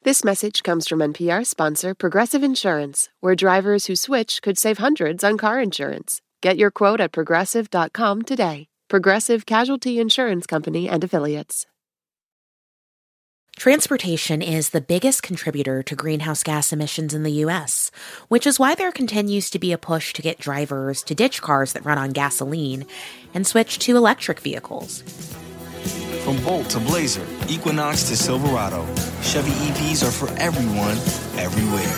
This message comes from NPR sponsor Progressive Insurance, where drivers who switch could save hundreds on car insurance. Get your quote at Progressive.com today. Progressive Casualty Insurance Company and Affiliates. Transportation is the biggest contributor to greenhouse gas emissions in the U.S., which is why there continues to be a push to get drivers to ditch cars that run on gasoline and switch to electric vehicles. From Bolt to Blazer, Equinox to Silverado, Chevy EVs are for everyone, everywhere.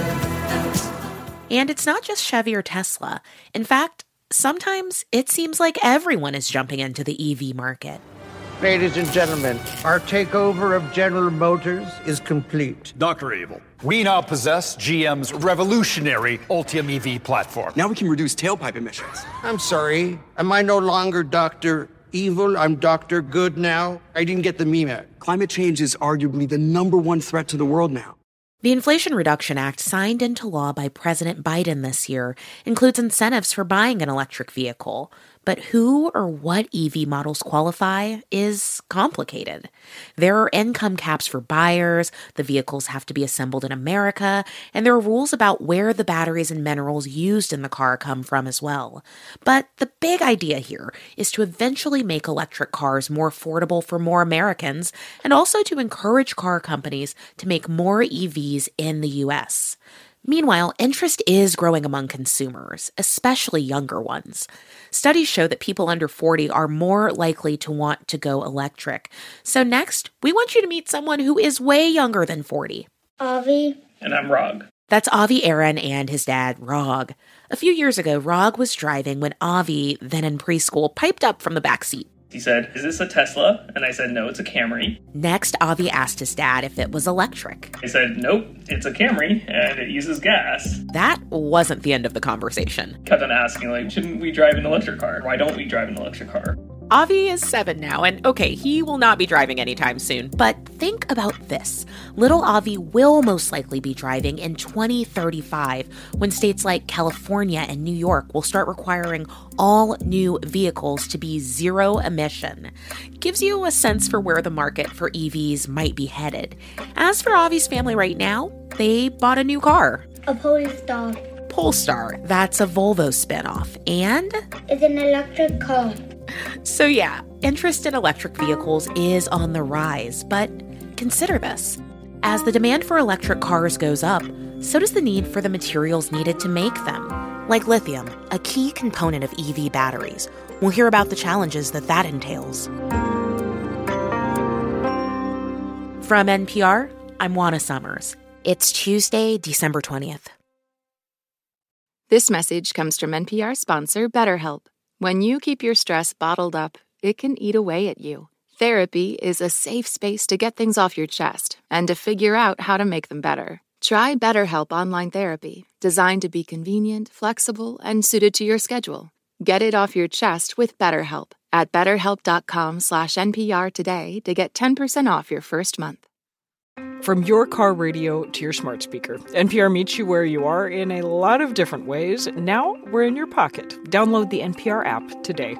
And it's not just Chevy or Tesla. In fact, sometimes it seems like everyone is jumping into the EV market. Ladies and gentlemen, our takeover of General Motors is complete. Dr. Evil, we now possess GM's revolutionary Ultium EV platform. Now we can reduce tailpipe emissions. I'm sorry, am I no longer Dr. Evil? I'm Dr. Good now? I didn't get the meme out. Climate change is arguably the #1 threat to the world now. The Inflation Reduction Act, signed into law by President Biden this year, includes incentives for buying an electric vehicle. But who or what EV models qualify is complicated. There are income caps for buyers, the vehicles have to be assembled in America, and there are rules about where the batteries and minerals used in the car come from as well. But the big idea here is to eventually make electric cars more affordable for more Americans, and also to encourage car companies to make more EVs in the U.S. Meanwhile, interest is growing among consumers, especially younger ones. Studies show that people under 40 are more likely to want to go electric. So next, we want you to meet someone who is way younger than 40. Avi. And I'm Rog. That's Avi Aaron and his dad, Rog. A few years ago, Rog was driving when Avi, then in preschool, piped up from the back seat. He said, "Is this a Tesla?" And I said, "No, it's a Camry." Next, Avi asked his dad if it was electric. He said, "Nope, it's a Camry, and it uses gas." That wasn't the end of the conversation. Kept on asking, shouldn't we drive an electric car? Why don't we drive an electric car? Avi is 7 now, and okay, he will not be driving anytime soon. But think about this. Little Avi will most likely be driving in 2035, when states like California and New York will start requiring all new vehicles to be zero emission. Gives you a sense for where the market for EVs might be headed. As for Avi's family right now, they bought a new car. A Polestar. Polestar, that's a Volvo spinoff, and It's an electric car. So yeah, interest in electric vehicles is on the rise, but consider this. As the demand for electric cars goes up, so does the need for the materials needed to make them, like lithium, a key component of EV batteries. We'll hear about the challenges that entails. From NPR, I'm Juana Summers. It's Tuesday, December 20th. This message comes from NPR sponsor BetterHelp. When you keep your stress bottled up, it can eat away at you. Therapy is a safe space to get things off your chest and to figure out how to make them better. Try BetterHelp Online Therapy, designed to be convenient, flexible, and suited to your schedule. Get it off your chest with BetterHelp at BetterHelp.com/NPR today to get 10% off your first month. From your car radio to your smart speaker, NPR meets you where you are in a lot of different ways. Now we're in your pocket. Download the NPR app today.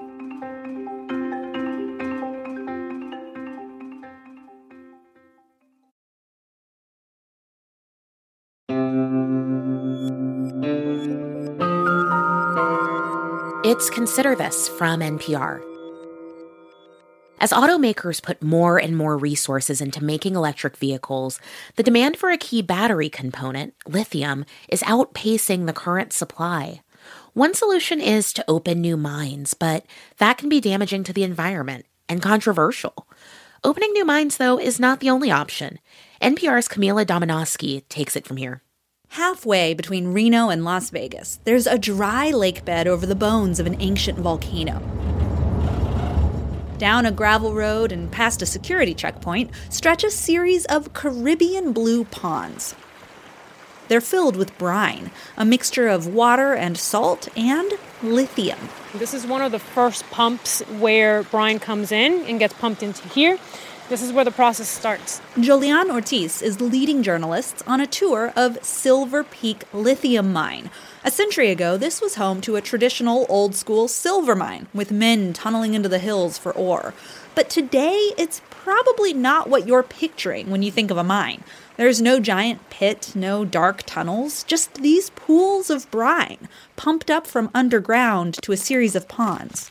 It's Consider This from NPR. As automakers put more and more resources into making electric vehicles, the demand for a key battery component, lithium, is outpacing the current supply. One solution is to open new mines, but that can be damaging to the environment and controversial. Opening new mines, though, is not the only option. NPR's Camila Domonoske takes it from here. Halfway between Reno and Las Vegas, there's a dry lake bed over the bones of an ancient volcano. Down a gravel road and past a security checkpoint stretch a series of Caribbean blue ponds. They're filled with brine, a mixture of water and salt and lithium. This is one of the first pumps where brine comes in and gets pumped into here. This is where the process starts. Julian Ortiz is leading journalists on a tour of Silver Peak Lithium Mine. A century ago, this was home to a traditional old-school silver mine, with men tunneling into the hills for ore. But today, it's probably not what you're picturing when you think of a mine. There's no giant pit, no dark tunnels, just these pools of brine, pumped up from underground to a series of ponds.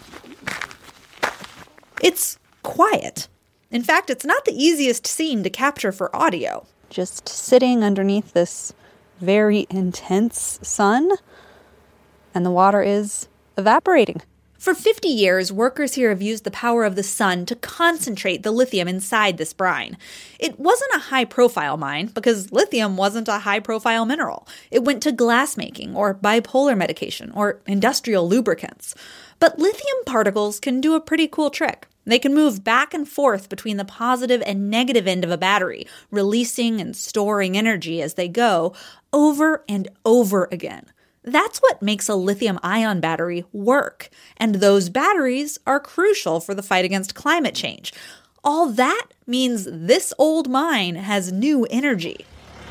It's quiet. In fact, it's not the easiest scene to capture for audio. Just sitting underneath this very intense sun, and the water is evaporating. For 50 years, workers here have used the power of the sun to concentrate the lithium inside this brine. It wasn't a high-profile mine because lithium wasn't a high-profile mineral. It went to glassmaking or bipolar medication or industrial lubricants. But lithium particles can do a pretty cool trick. They can move back and forth between the positive and negative end of a battery, releasing and storing energy as they go, over and over again. That's what makes a lithium-ion battery work, and those batteries are crucial for the fight against climate change. All that means this old mine has new energy.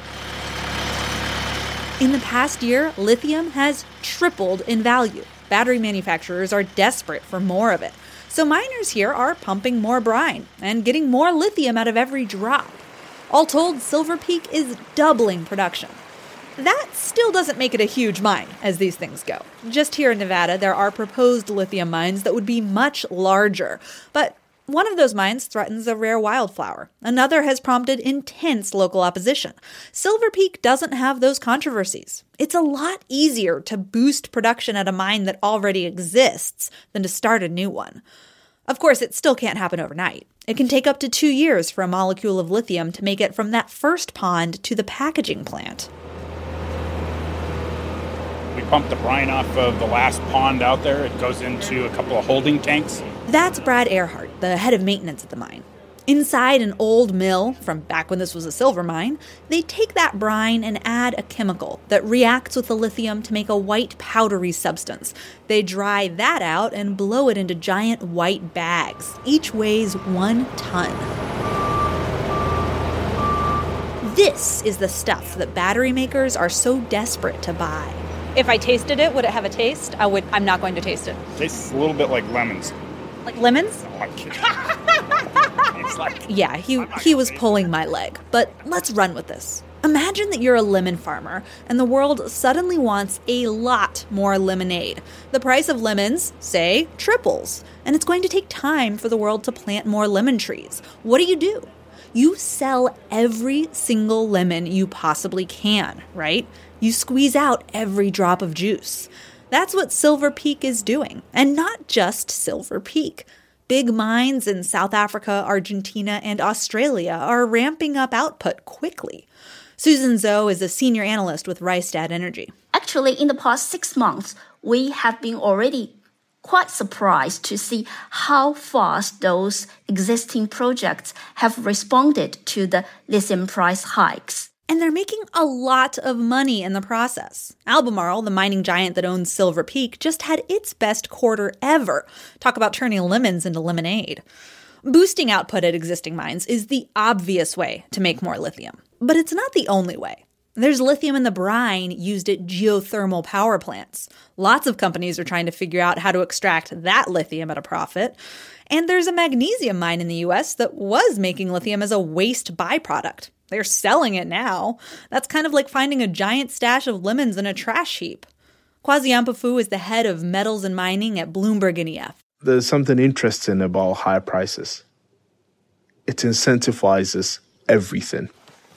In the past year, lithium has tripled in value. Battery manufacturers are desperate for more of it. So miners here are pumping more brine and getting more lithium out of every drop. All told, Silver Peak is doubling production. That still doesn't make it a huge mine, as these things go. Just here in Nevada, there are proposed lithium mines that would be much larger. But one of those mines threatens a rare wildflower. Another has prompted intense local opposition. Silver Peak doesn't have those controversies. It's a lot easier to boost production at a mine that already exists than to start a new one. Of course, it still can't happen overnight. It can take up to 2 years for a molecule of lithium to make it from that first pond to the packaging plant. We pump the brine off of the last pond out there. It goes into a couple of holding tanks. That's Brad Earhart, the head of maintenance at the mine. Inside an old mill from back when this was a silver mine, they take that brine and add a chemical that reacts with the lithium to make a white powdery substance. They dry that out and blow it into giant white bags. Each weighs 1 ton. This is the stuff that battery makers are so desperate to buy. If I tasted it, would it have a taste? I'm not going to taste it. It tastes a little bit like lemons. Like lemons? No, I'm kidding. Yeah, he was pulling my leg. But let's run with this. Imagine that you're a lemon farmer, and the world suddenly wants a lot more lemonade. The price of lemons, say, triples. And it's going to take time for the world to plant more lemon trees. What do? You sell every single lemon you possibly can, right? You squeeze out every drop of juice. That's what Silver Peak is doing. And not just Silver Peak. Big mines in South Africa, Argentina, and Australia are ramping up output quickly. Susan Zhou is a senior analyst with Rystad Energy. Actually, in the past 6 months, we have been already quite surprised to see how fast those existing projects have responded to the lithium price hikes. And they're making a lot of money in the process. Albemarle, the mining giant that owns Silver Peak, just had its best quarter ever. Talk about turning lemons into lemonade. Boosting output at existing mines is the obvious way to make more lithium. But it's not the only way. There's lithium in the brine used at geothermal power plants. Lots of companies are trying to figure out how to extract that lithium at a profit. And there's a magnesium mine in the US that was making lithium as a waste byproduct. They're selling it now. That's kind of like finding a giant stash of lemons in a trash heap. Kwasi Ampofo is the head of metals and mining at Bloomberg NEF. There's something interesting about high prices. It incentivizes everything.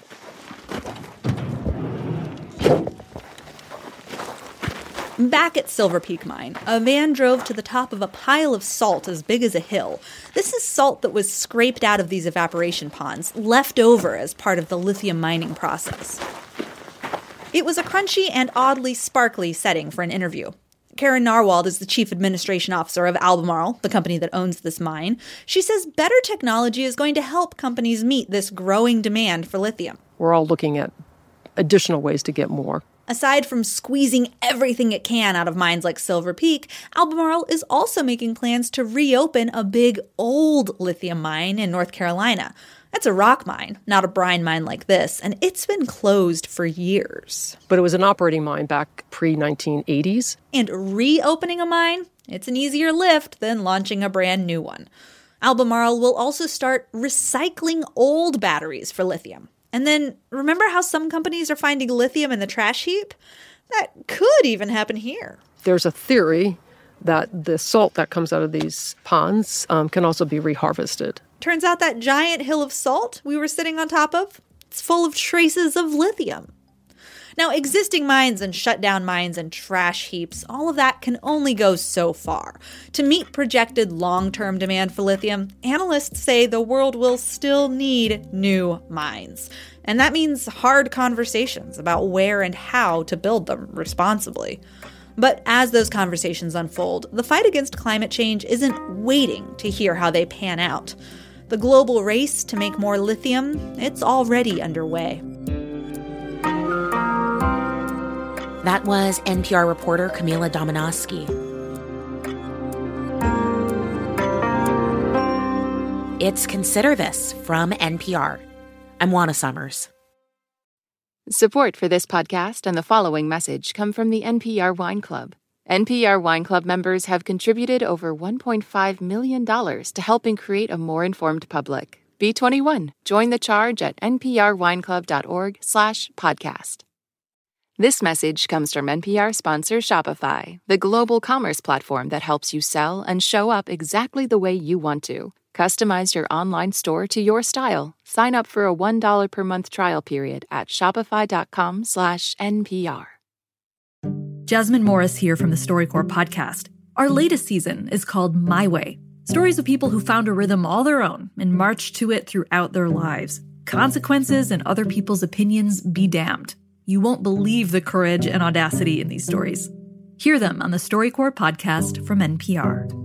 Back at Silver Peak Mine, a van drove to the top of a pile of salt as big as a hill. This is salt that was scraped out of these evaporation ponds, left over as part of the lithium mining process. It was a crunchy and oddly sparkly setting for an interview. Karen Narwald is the chief administration officer of Albemarle, the company that owns this mine. She says better technology is going to help companies meet this growing demand for lithium. We're all looking at additional ways to get more. Aside from squeezing everything it can out of mines like Silver Peak, Albemarle is also making plans to reopen a big old lithium mine in North Carolina. It's a rock mine, not a brine mine like this, and it's been closed for years. But it was an operating mine back pre-1980s. And reopening a mine? It's an easier lift than launching a brand new one. Albemarle will also start recycling old batteries for lithium. And then, remember how some companies are finding lithium in the trash heap? That could even happen here. There's a theory that the salt that comes out of these ponds can also be reharvested. Turns out that giant hill of salt we were sitting on top of, it's full of traces of lithium. Now, existing mines and shut down mines and trash heaps, all of that can only go so far. To meet projected long-term demand for lithium, analysts say the world will still need new mines. And that means hard conversations about where and how to build them responsibly. But as those conversations unfold, the fight against climate change isn't waiting to hear how they pan out. The global race to make more lithium, it's already underway. That was NPR reporter Camila Domonoske. It's Consider This from NPR. I'm Juana Summers. Support for this podcast and the following message come from the NPR Wine Club. NPR Wine Club members have contributed over $1.5 million to helping create a more informed public. Be 21. Join the charge at nprwineclub.org/podcast. This message comes from NPR sponsor Shopify, the global commerce platform that helps you sell and show up exactly the way you want to. Customize your online store to your style. Sign up for a $1 per month trial period at shopify.com/NPR. Jasmine Morris here from the StoryCorps podcast. Our latest season is called My Way. Stories of people who found a rhythm all their own and marched to it throughout their lives. Consequences and other people's opinions be damned. You won't believe the courage and audacity in these stories. Hear them on the StoryCorps podcast from NPR.